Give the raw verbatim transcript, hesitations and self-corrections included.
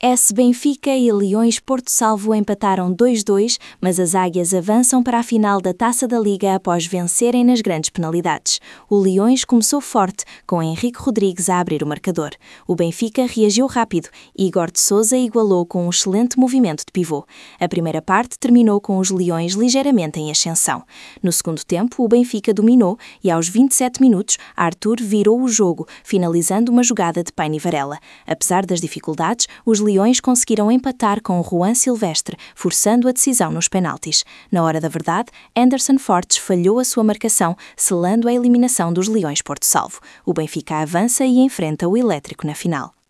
S Benfica e Leões Porto Salvo empataram dois a dois, mas as Águias avançam para a final da Taça da Liga após vencerem nas grandes penalidades. O Leões começou forte, com Henrique Rodrigues a abrir o marcador. O Benfica reagiu rápido e Igor de Sousa igualou com um excelente movimento de pivô. A primeira parte terminou com os Leões ligeiramente em ascensão. No segundo tempo, o Benfica dominou e aos vinte e sete minutos, Arthur virou o jogo, finalizando uma jogada de Paine Varela. Apesar das dificuldades, os Leões conseguiram empatar com Juan Silvestre, forçando a decisão nos penaltis. Na hora da verdade, Anderson Fortes falhou a sua marcação, selando a eliminação dos Leões Porto Salvo. O Benfica avança e enfrenta o Elétrico na final.